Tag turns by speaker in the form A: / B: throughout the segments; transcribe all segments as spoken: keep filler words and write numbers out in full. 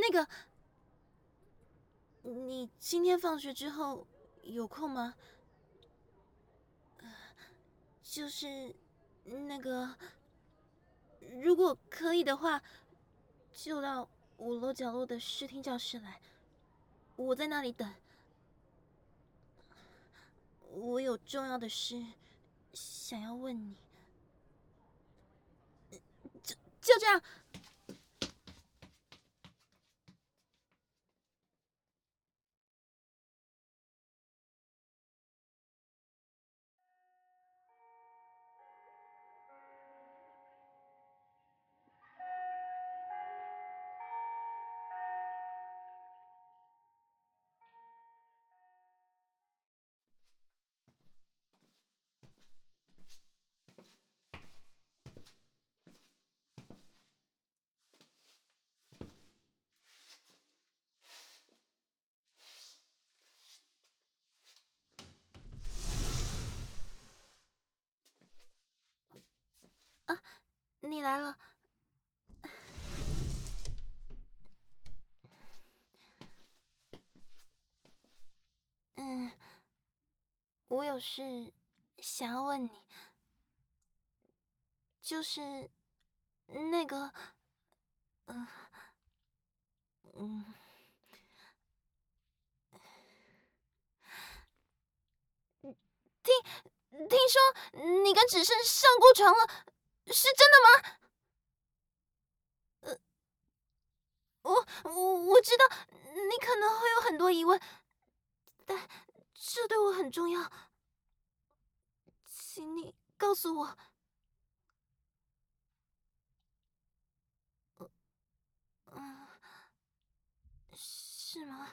A: 那个，你今天放学之后有空吗？就是那个，如果可以的话，就到五楼角落的视听教室来，我在那里等。我有重要的事想要问你。就就这样。啊，你来了。嗯，我有事想要问你，就是那个，嗯嗯，听听说你跟芷胜上过床了，是真的吗？呃，我我我知道你可能会有很多疑问，但这对我很重要，请你告诉我。嗯，是吗？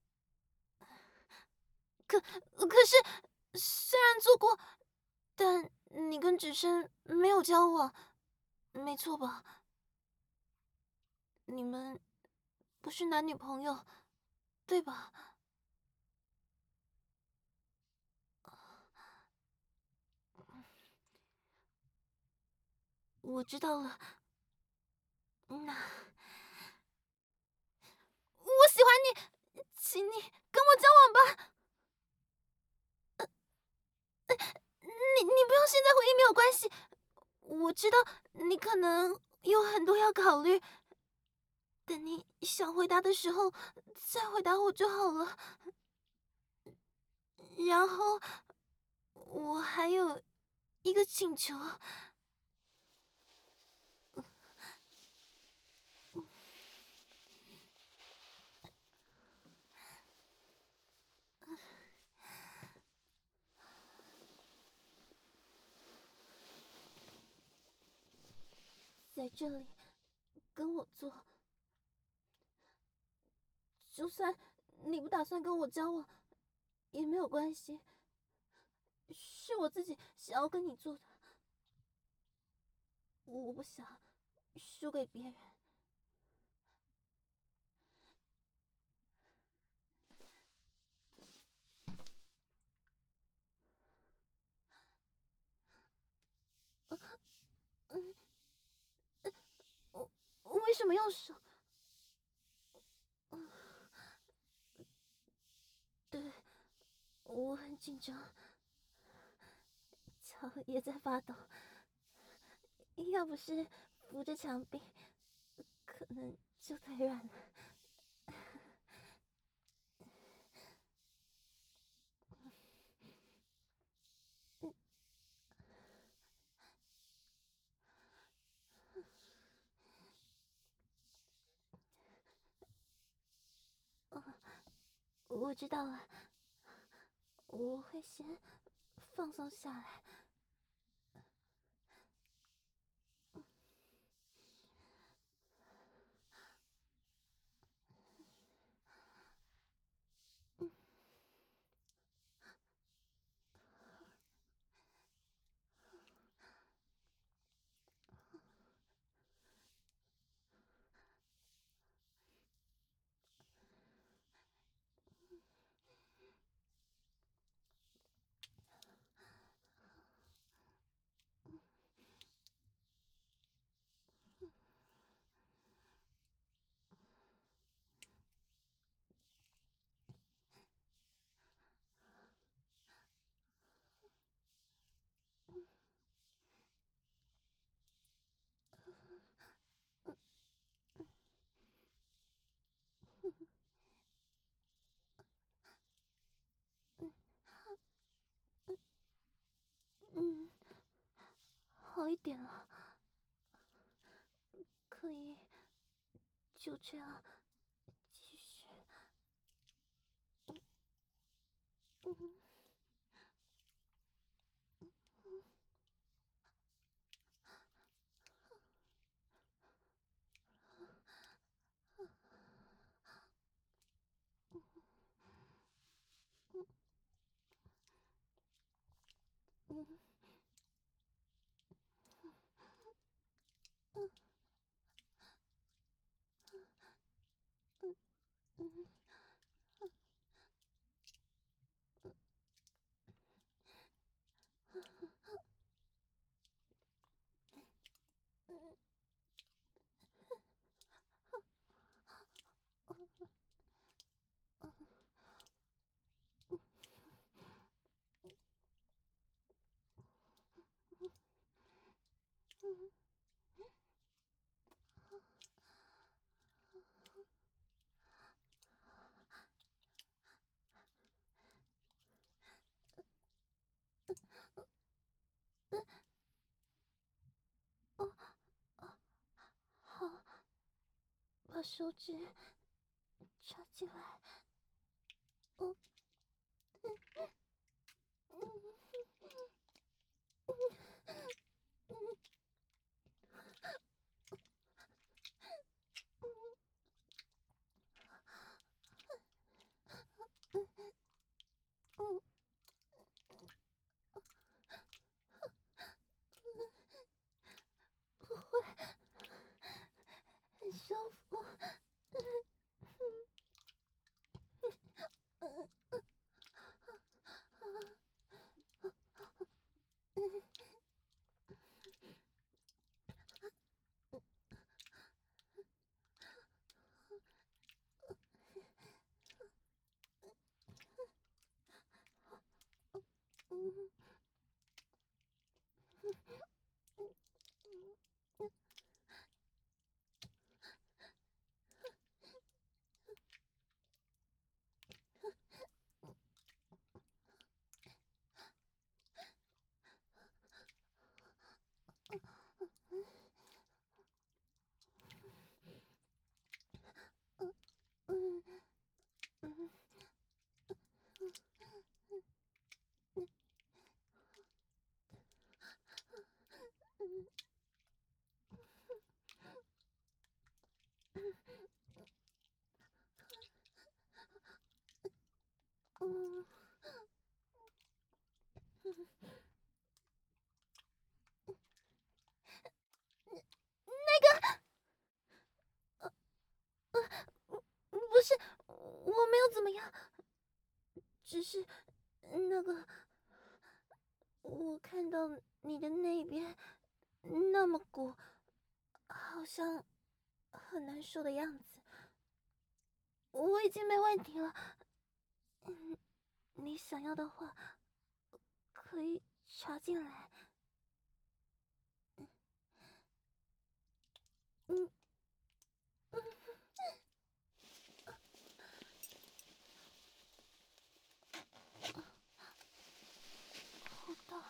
A: 可可是，虽然做过，但你跟芷胜没有交往，没错吧？你们不是男女朋友，对吧？我知道了，那我喜欢你，请你跟我交往吧。你你不用现在回应，没有关系。我知道你可能有很多要考虑，等你想回答的时候再回答我就好了。然后我还有一个请求。在这里跟我做，就算你不打算跟我交往也没有关系，是我自己想要跟你做的，我不想输给别人。嗯，我我为什么用手？对，我很紧张，脚也在发抖，要不是扶着墙壁，可能就腿软了。我知道了，我会先放松下来。 好一点了，可以就这样继续。嗯嗯嗯嗯嗯嗯嗯哦哦，好，把手指插进来。哦，嗯，不会，很舒服。嗯嗯嗯嗯，不是，我没有怎么样，只是那个，我看到你的那边那么鼓，好像很难受的样子。我已经没问题了，嗯，你想要的话可以插进来。嗯嗯，好大，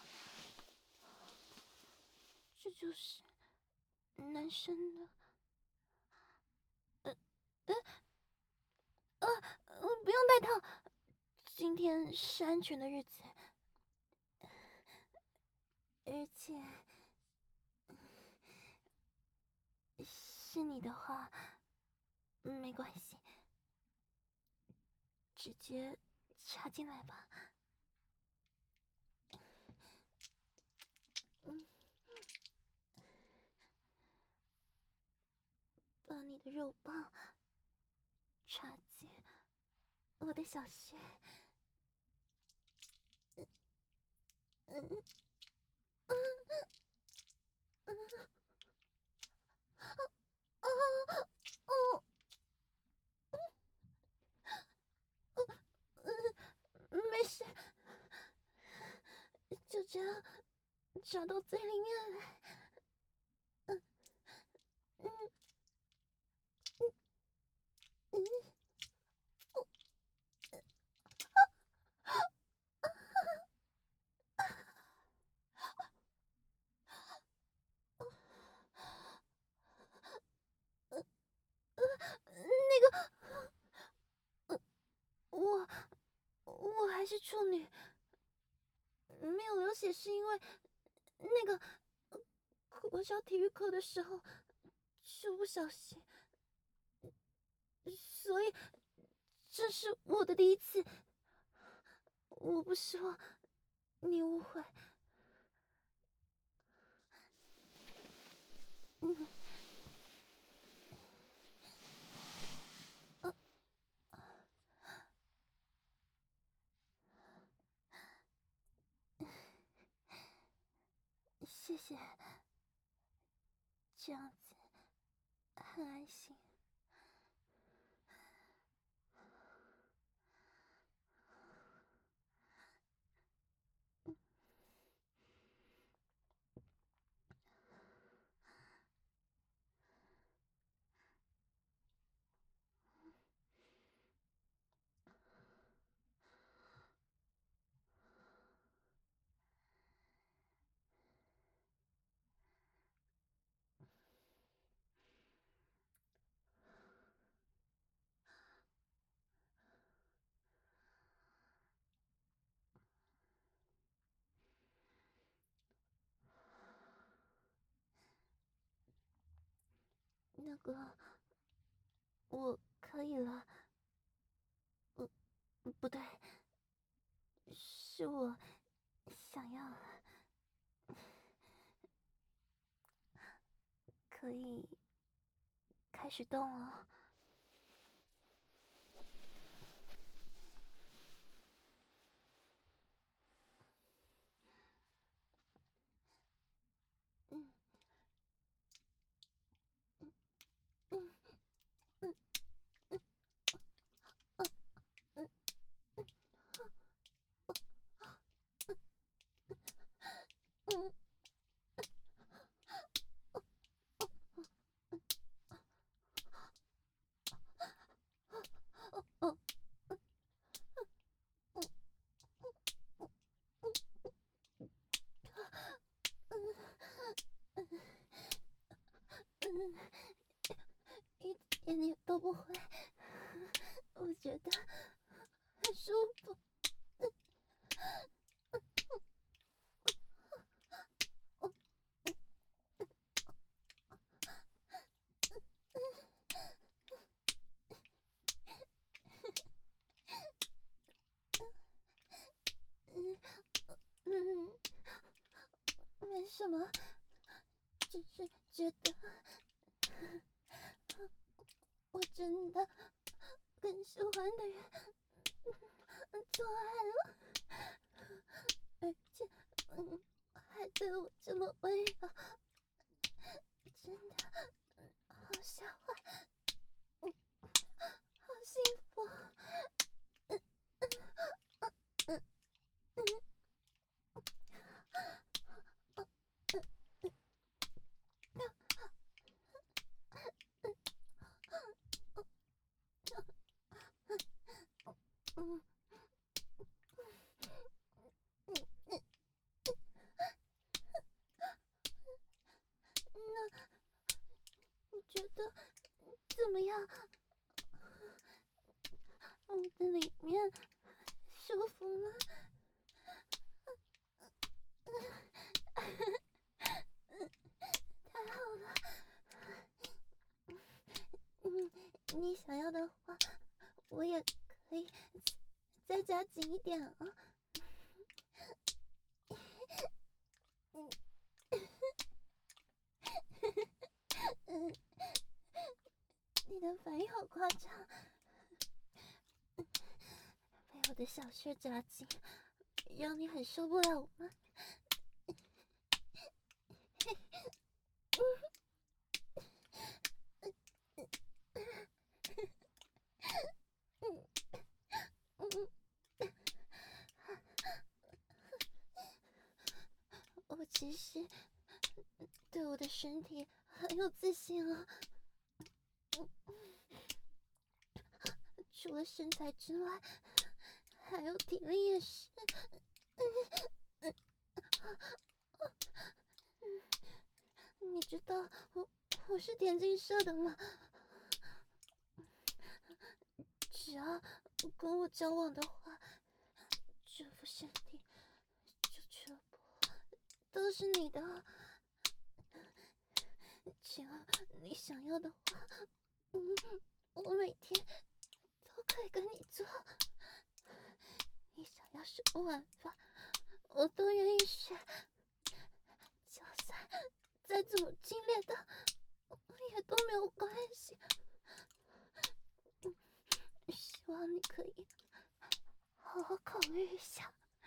A: 这就是男生的。呃呃呃呃，不用戴套，今天是安全的日子，而且是你的话，没关系，直接插进来吧。嗯，把你的肉棒插进我的小穴。嗯嗯嗯啊哦嗯，没事，就这样插到嘴里面来。嗯嗯嗯为那个国小体育课的时候就不小心，所以这是我的第一次。我不希望你误会。嗯。呃谢谢，这样子很安心。那个，我可以了。呃，不对，是我想要了。可以开始动了。嗯嗯嗯嗯嗯嗯嗯嗯，一点点都不会，我觉得很舒服。嗯嗯，没什么，只是觉得我真的跟喜欢的人做爱了，而且嗯还对我这么温柔，真的好想欢，嗯，好幸福。嗯嗯嗯嗯嗯嗯，那你觉得怎么样？我的里面舒服吗？太好了。嗯，你想要的话，我也可以再加紧一点啊。嗯嗯，你的反应好夸张，被我的小穴夹紧，让你很受不了吗？嗯嗯，我其实对我的身体很有自信啊。除了身材之外，还有体力也是。你知道我我是田径社的吗？只要跟我交往的话，这副身体就全部都是你的。只要你想要的话，嗯，我每天都可以跟你做。你想要什么玩法，我都愿意学。就算再怎么激烈的，也都没有关系。希望你可以好好考虑一下。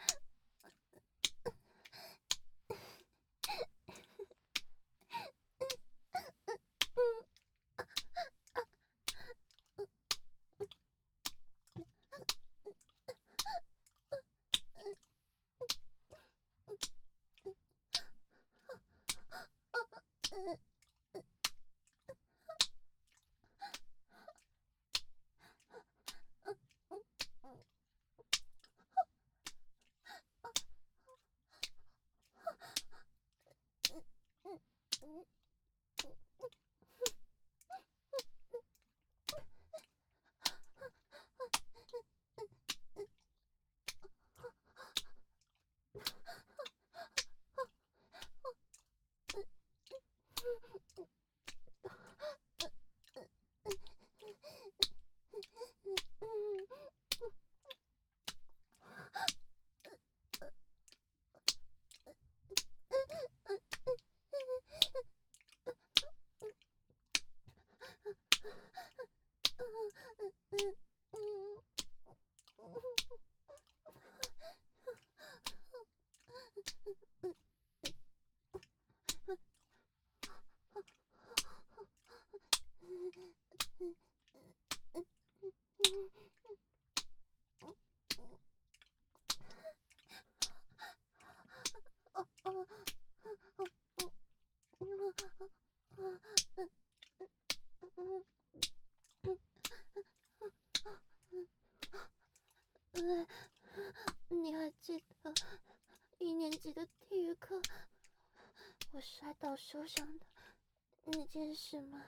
A: 你还记得一年级的体育课我摔倒受伤的那件事吗？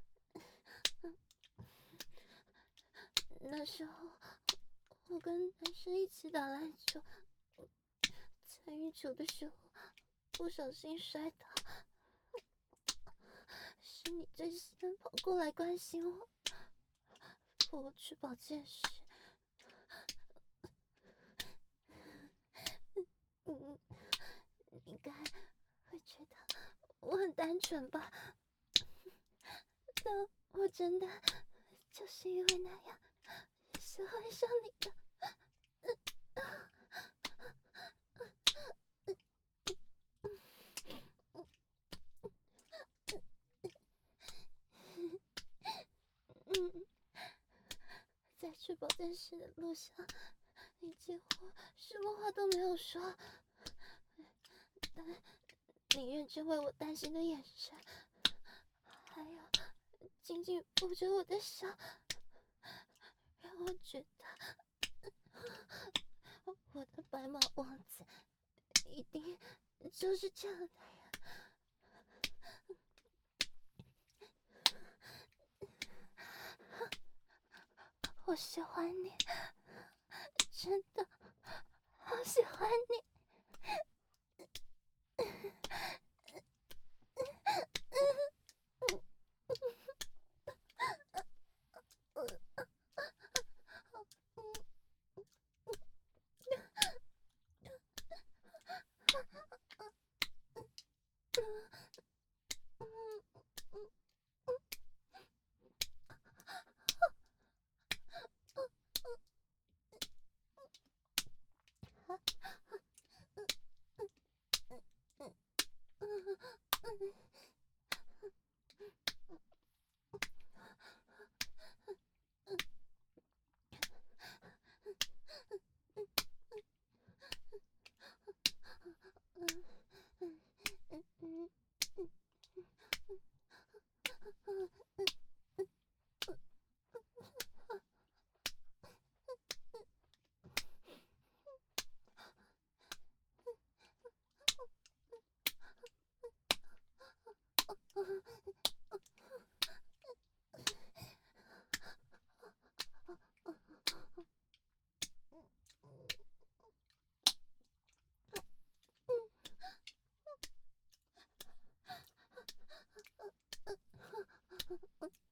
A: 那时候我跟男生一起打篮球，在运球的时候不小心摔倒，是你最先跑过来关心我，扶我去保健室。嗯，你应该会觉得我很单纯吧？但我真的就是因为那样喜欢上你的。嗯，在去保健室的路上，你几乎什么话都没有说，但你认真为我担心的眼神，还有紧紧扶着我的手，让我觉得我的白马王子一定就是这样的人。我喜欢你，真的好喜欢你。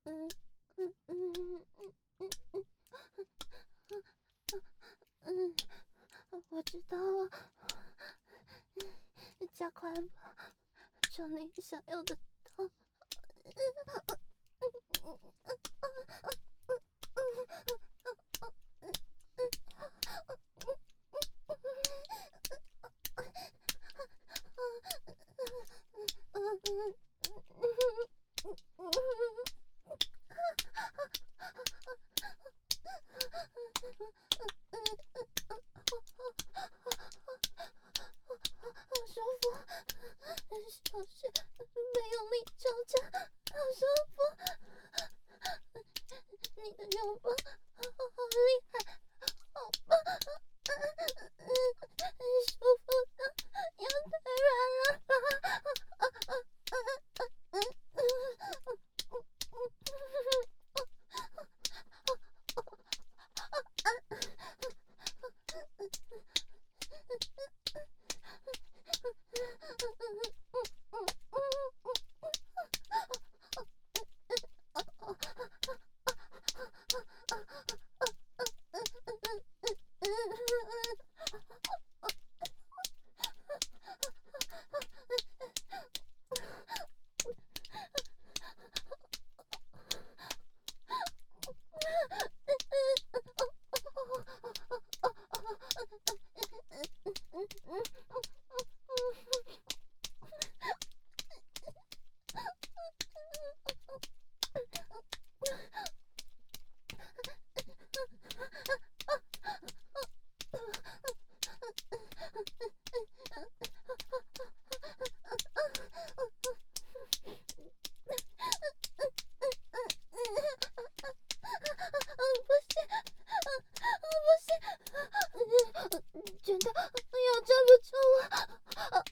A: 嗯嗯嗯嗯嗯嗯，我知道了，加快吧，找你想要的痛。好舒服，小穴没有力交加，好舒服。你的拥抱好厉害，好棒，舒服的要太软了。觉得要站不住了，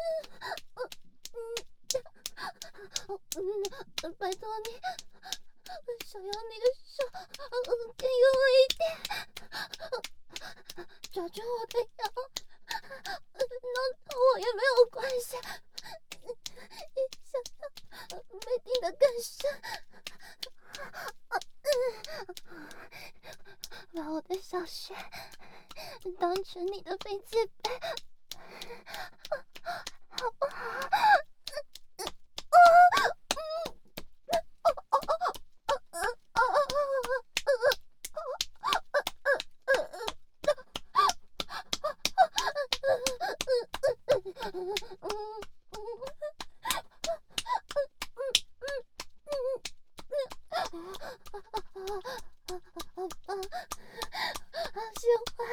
A: 嗯，拜托你，想要你的手更用力一点，抓住我的腰，弄疼我也没有关系，想要被钉得更深，把我的小穴当成你的飞机杯，好不好？喜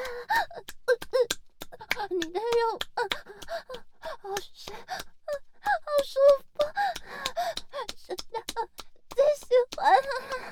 A: 欢你的拥抱，好深，好舒服，真的最喜欢了。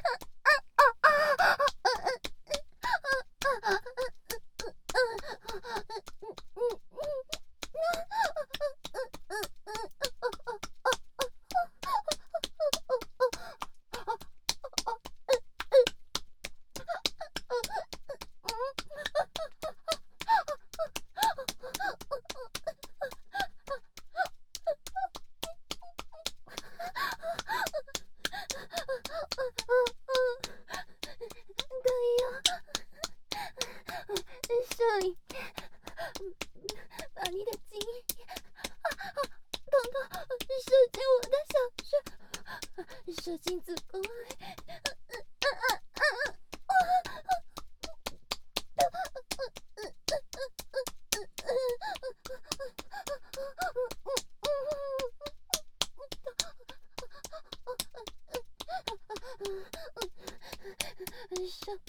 A: 可以啊，射里面，把你的精液统统射进我的小穴，射进子宫里。射，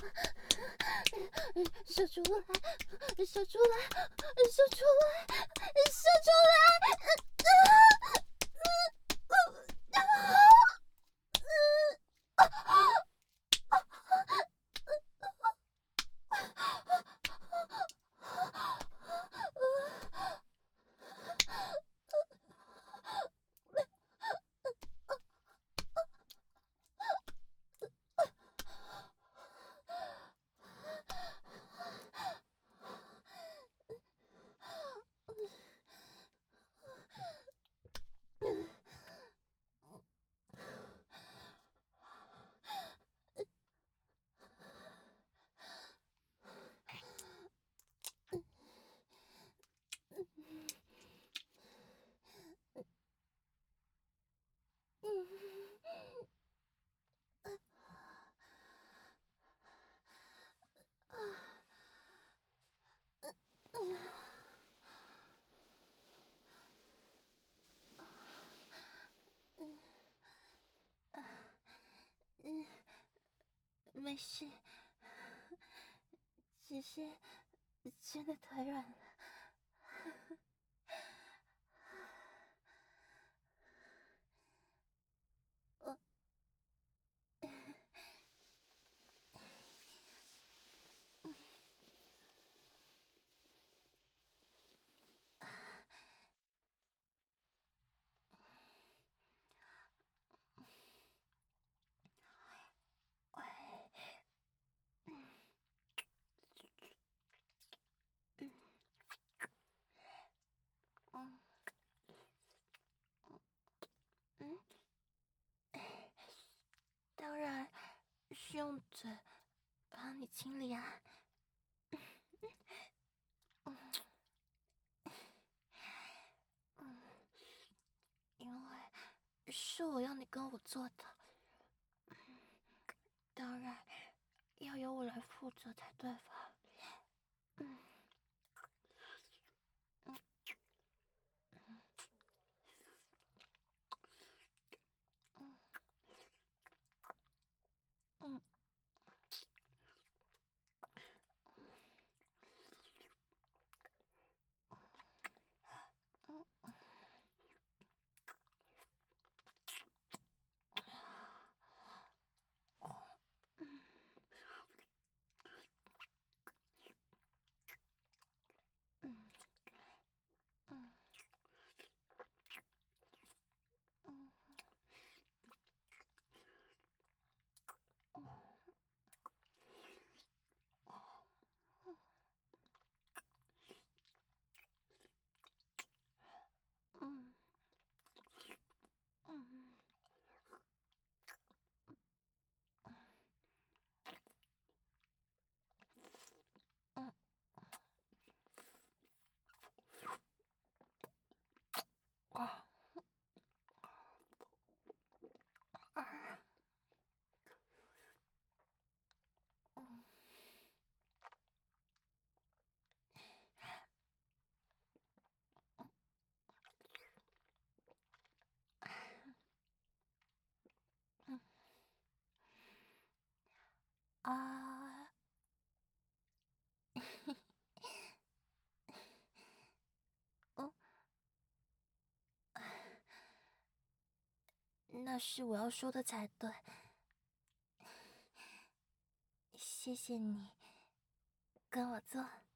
A: 射出来，射出来，射出来，射出来！ 没事，只是真的腿软了。我，嗯嗯，当然是用嘴帮你清理啊。嗯嗯，因为是我要你跟我做的，当然要由我来负责才对吧？嗯嗯嗯嗯嗯嗯嗯嗯嗯嗯嗯啊啊嗯嗯啊！嗯，那是我要说的才对。谢谢你跟我做。